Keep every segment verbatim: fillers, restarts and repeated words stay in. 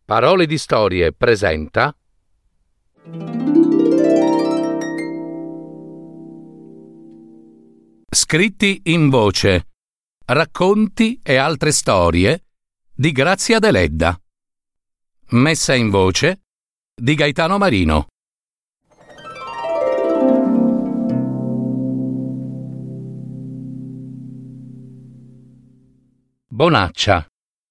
Parole di Storie presenta Scritti in voce, racconti e altre storie di Grazia Deledda. Messa in voce di Gaetano Marino. Bonaccia.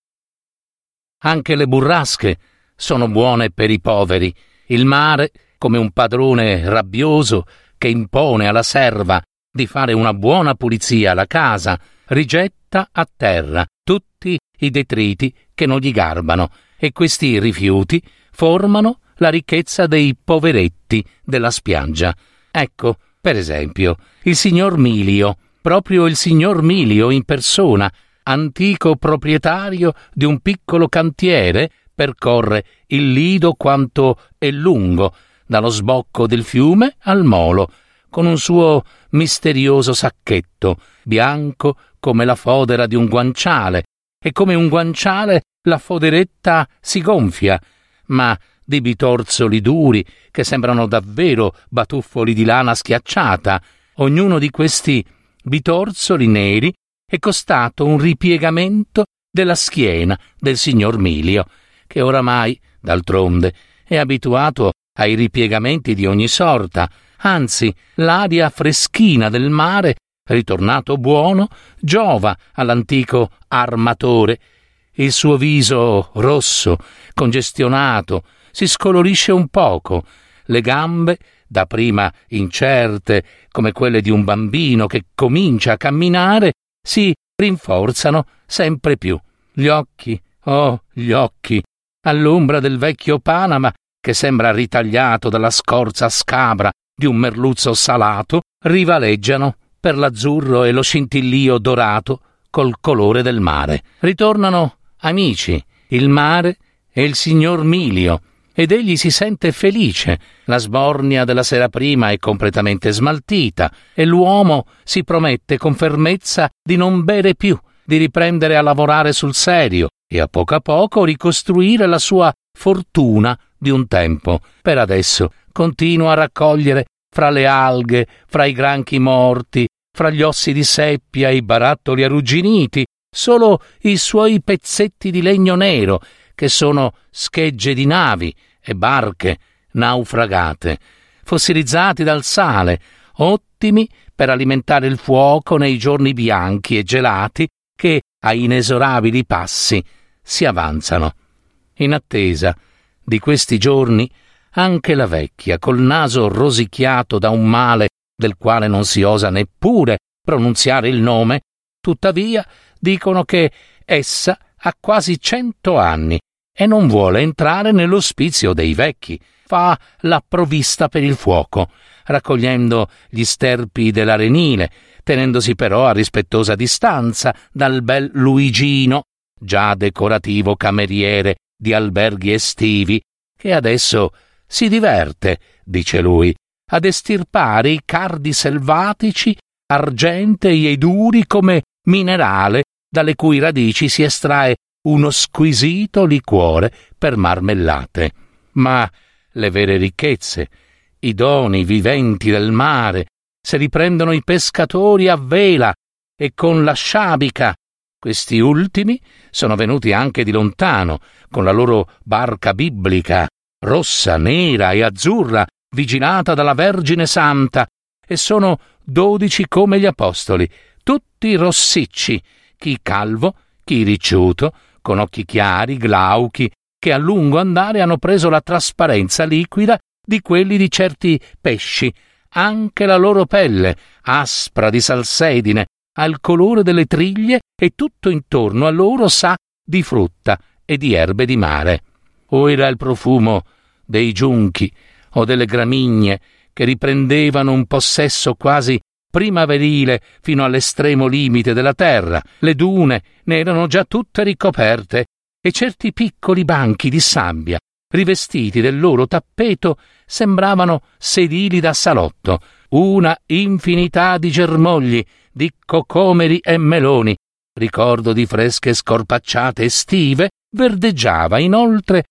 Anche le burrasche sono buone per i poveri. Il mare, come un padrone rabbioso che impone alla serva di fare una buona pulizia alla casa, rigetta a terra tutti i detriti che non gli garbano, e questi rifiuti formano la ricchezza dei poveretti della spiaggia. Ecco, per esempio, il signor Milio, proprio il signor Milio in persona, antico proprietario di un piccolo cantiere, percorre il lido quanto è lungo, dallo sbocco del fiume al molo, con un suo misterioso sacchetto, bianco come la fodera di un guanciale, e come un guanciale la foderetta si gonfia, ma di bitorzoli duri che sembrano davvero batuffoli di lana schiacciata. Ognuno di questi bitorzoli neri è costato un ripiegamento della schiena del signor Milio, che oramai, d'altronde, è abituato ai ripiegamenti di ogni sorta. Anzi, l'aria freschina del mare, ritornato buono, giova all'antico armatore. Il suo viso rosso, congestionato, si scolorisce un poco. Le gambe, dapprima incerte come quelle di un bambino che comincia a camminare, si rinforzano sempre più. Gli occhi, oh, gli occhi, all'ombra del vecchio Panama, che sembra ritagliato dalla scorza scabra di un merluzzo salato, rivaleggiano per l'azzurro e lo scintillio dorato col colore del mare. Ritornano amici, il mare e il signor Milio, ed egli si sente felice. La sbornia della sera prima è completamente smaltita e l'uomo si promette con fermezza di non bere più, di riprendere a lavorare sul serio e a poco a poco ricostruire la sua fortuna di un tempo. Per adesso continua a raccogliere fra le alghe, fra i granchi morti, fra gli ossi di seppia e i barattoli arrugginiti, solo i suoi pezzetti di legno nero, che sono schegge di navi e barche naufragate, fossilizzati dal sale, ottimi per alimentare il fuoco nei giorni bianchi e gelati che a inesorabili passi si avanzano. In attesa di questi giorni, anche la vecchia, col naso rosicchiato da un male del quale non si osa neppure pronunziare il nome, tuttavia dicono che essa ha quasi cento anni e non vuole entrare nell'ospizio dei vecchi. Fa la provvista per il fuoco, raccogliendo gli sterpi dell'arenile, tenendosi però a rispettosa distanza dal bel Luigino, già decorativo cameriere di alberghi estivi, che adesso si diverte, dice lui, ad estirpare i cardi selvatici, argentei e duri come minerale, dalle cui radici si estrae uno squisito liquore per marmellate. Ma le vere ricchezze, i doni viventi del mare, se li prendono i pescatori a vela e con la sciabica. Questi ultimi sono venuti anche di lontano, con la loro barca biblica, rossa, nera e azzurra, vigilata dalla Vergine Santa, e sono dodici come gli apostoli, tutti rossicci, chi calvo, chi ricciuto, con occhi chiari, glauchi, che a lungo andare hanno preso la trasparenza liquida di quelli di certi pesci. Anche la loro pelle, aspra di salsedine, ha il colore delle triglie, e tutto intorno a loro sa di frutta e di erbe di mare. O era il profumo dei giunchi o delle gramigne che riprendevano un possesso quasi primaverile fino all'estremo limite della terra. Le dune ne erano già tutte ricoperte, e certi piccoli banchi di sabbia, rivestiti del loro tappeto, sembravano sedili da salotto. Una infinità di germogli, di cocomeri e meloni, ricordo di fresche scorpacciate estive, verdeggiava inoltre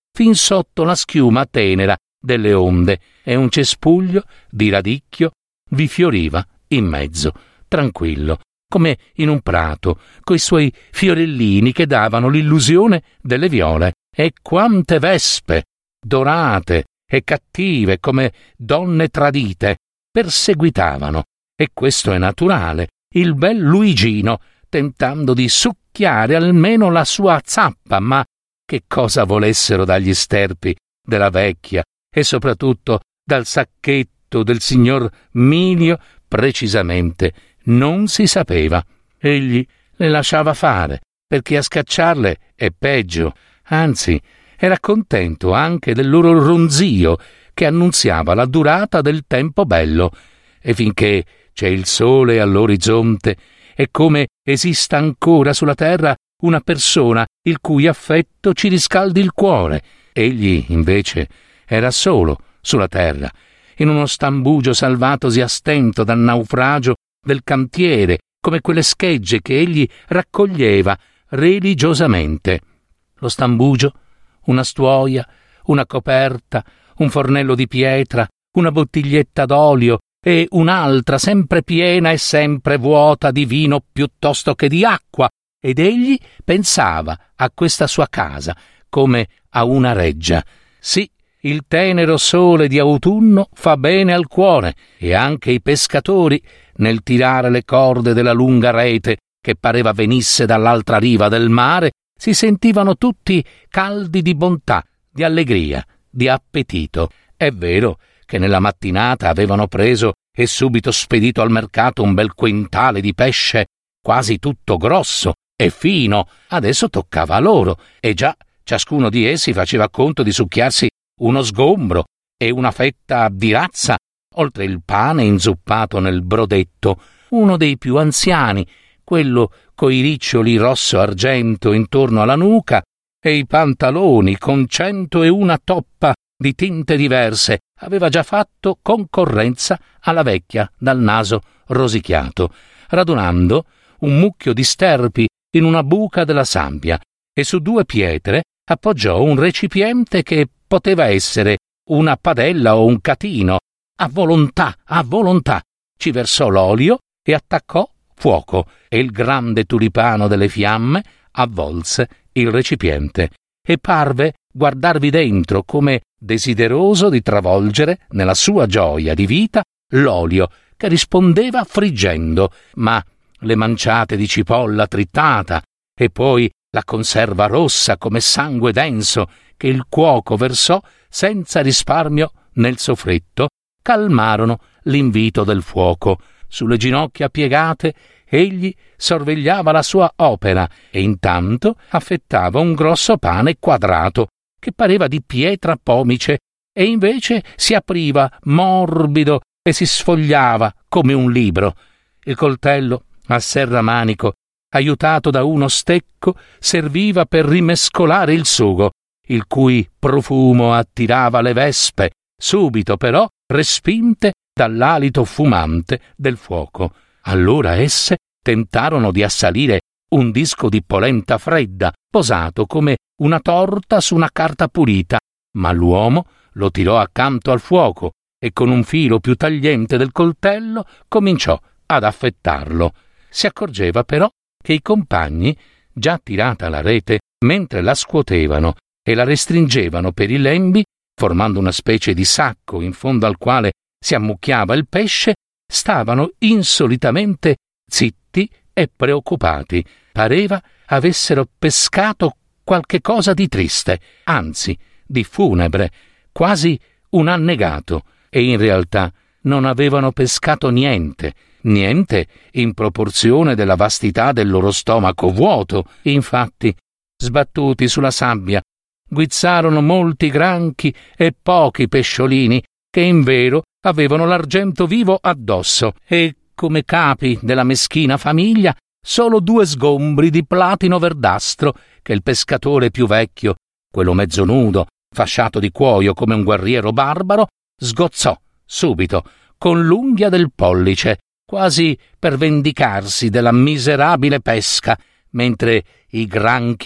fin sotto la schiuma tenera delle onde, e un cespuglio di radicchio vi fioriva in mezzo, tranquillo, come in un prato, coi suoi fiorellini che davano l'illusione delle viole. E quante vespe, dorate e cattive come donne tradite, perseguitavano. E questo è naturale, il bel Luigino, tentando di succhiare almeno la sua zappa, ma che cosa volessero dagli sterpi della vecchia e soprattutto dal sacchetto del signor Milio, precisamente non si sapeva. Egli le lasciava fare, perché a scacciarle è peggio. Anzi, era contento anche del loro ronzio che annunziava la durata del tempo bello, e finché c'è il sole all'orizzonte è come esista ancora sulla terra una persona il cui affetto ci riscaldi il cuore. Egli, invece, era solo sulla terra, in uno stambugio salvatosi a stento dal naufragio del cantiere, come quelle schegge che egli raccoglieva religiosamente. Lo stambugio, una stuoia, una coperta, un fornello di pietra, una bottiglietta d'olio e un'altra sempre piena e sempre vuota di vino piuttosto che di acqua, ed egli pensava a questa sua casa come a una reggia. Sì, il tenero sole di autunno fa bene al cuore, e anche i pescatori, nel tirare le corde della lunga rete che pareva venisse dall'altra riva del mare, si sentivano tutti caldi di bontà, di allegria, di appetito. È vero che nella mattinata avevano preso e subito spedito al mercato un bel quintale di pesce quasi tutto grosso e fino. Adesso toccava a loro, e già ciascuno di essi faceva conto di succhiarsi uno sgombro e una fetta di razza, oltre il pane inzuppato nel brodetto. Uno dei più anziani, quello coi riccioli rosso-argento intorno alla nuca e i pantaloni con cento e una toppa di tinte diverse, aveva già fatto concorrenza alla vecchia dal naso rosicchiato, radunando un mucchio di sterpi in una buca della sabbia, e su due pietre appoggiò un recipiente che poteva essere una padella o un catino. A volontà, a volontà, ci versò l'olio e attaccò fuoco, e il grande tulipano delle fiamme avvolse il recipiente e parve guardarvi dentro come desideroso di travolgere nella sua gioia di vita l'olio che rispondeva friggendo, ma le manciate di cipolla tritata e poi la conserva rossa come sangue denso che il cuoco versò senza risparmio nel soffritto calmarono l'invito del fuoco. Sulle ginocchia piegate egli sorvegliava la sua opera e intanto affettava un grosso pane quadrato che pareva di pietra pomice e invece si apriva morbido e si sfogliava come un libro. Il coltello a serramanico, aiutato da uno stecco, serviva per rimescolare il sugo, il cui profumo attirava le vespe, subito però respinte dall'alito fumante del fuoco. Allora esse tentarono di assalire un disco di polenta fredda, posato come una torta su una carta pulita, ma l'uomo lo tirò accanto al fuoco e con un filo più tagliente del coltello cominciò ad affettarlo. Si accorgeva però che i compagni, già tirata la rete, mentre la scuotevano e la restringevano per i lembi, formando una specie di sacco in fondo al quale si ammucchiava il pesce, stavano insolitamente zitti e preoccupati. Pareva avessero pescato qualche cosa di triste, anzi di funebre, quasi un annegato, e in realtà non avevano pescato niente, niente in proporzione della vastità del loro stomaco vuoto. Infatti, sbattuti sulla sabbia, guizzarono molti granchi e pochi pesciolini che invero avevano l'argento vivo addosso, e come capi della meschina famiglia solo due sgombri di platino verdastro che il pescatore più vecchio, quello mezzo nudo, fasciato di cuoio come un guerriero barbaro, sgozzò subito con l'unghia del pollice, quasi per vendicarsi della miserabile pesca, mentre i granchi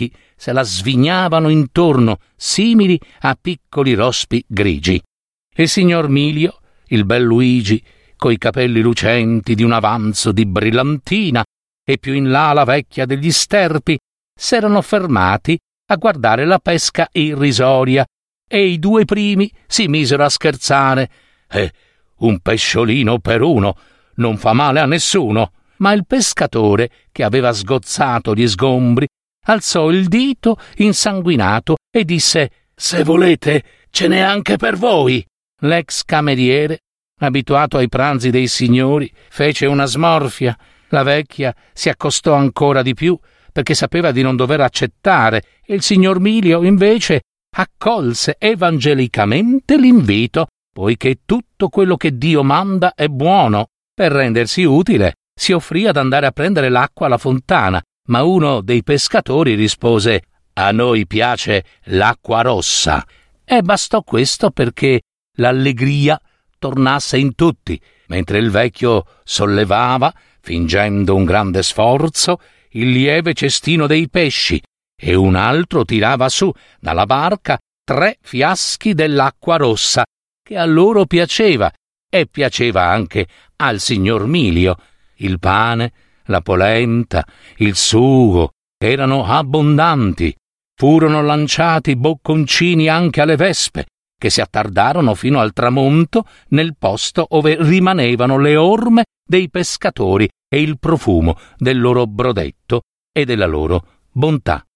se la svignavano intorno, simili a piccoli rospi grigi. Il signor Milio, il bel Luigi, coi capelli lucenti di un avanzo di brillantina, e più in là la vecchia degli sterpi, s'erano fermati a guardare la pesca irrisoria, e i due primi si misero a scherzare. Eh, un pesciolino per uno non fa male a nessuno. Ma il pescatore, che aveva sgozzato gli sgombri, alzò il dito insanguinato e disse: «Se volete, ce n'è anche per voi». L'ex cameriere, abituato ai pranzi dei signori, fece una smorfia. La vecchia si accostò ancora di più, perché sapeva di non dover accettare, e il signor Milio, invece, accolse evangelicamente l'invito, poiché tutto quello che Dio manda è buono. Per rendersi utile, si offrì ad andare a prendere l'acqua alla fontana, ma uno dei pescatori rispose: «A noi piace l'acqua rossa». E bastò questo perché l'allegria tornasse in tutti, mentre il vecchio sollevava, fingendo un grande sforzo, il lieve cestino dei pesci, e un altro tirava su dalla barca tre fiaschi dell'acqua rossa, che a loro piaceva, e piaceva anche al signor Milio. Il pane, la polenta, il sugo erano abbondanti. Furono lanciati bocconcini anche alle vespe, che si attardarono fino al tramonto nel posto ove rimanevano le orme dei pescatori e il profumo del loro brodetto e della loro bontà.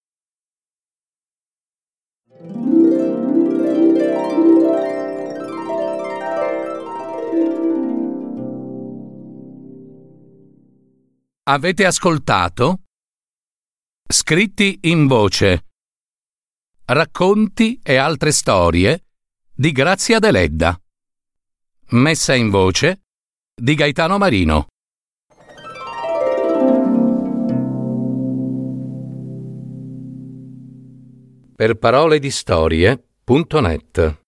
Avete ascoltato? Scritti in voce. Racconti e altre storie di Grazia Deledda. Messa in voce di Gaetano Marino. Per parole di storie punto net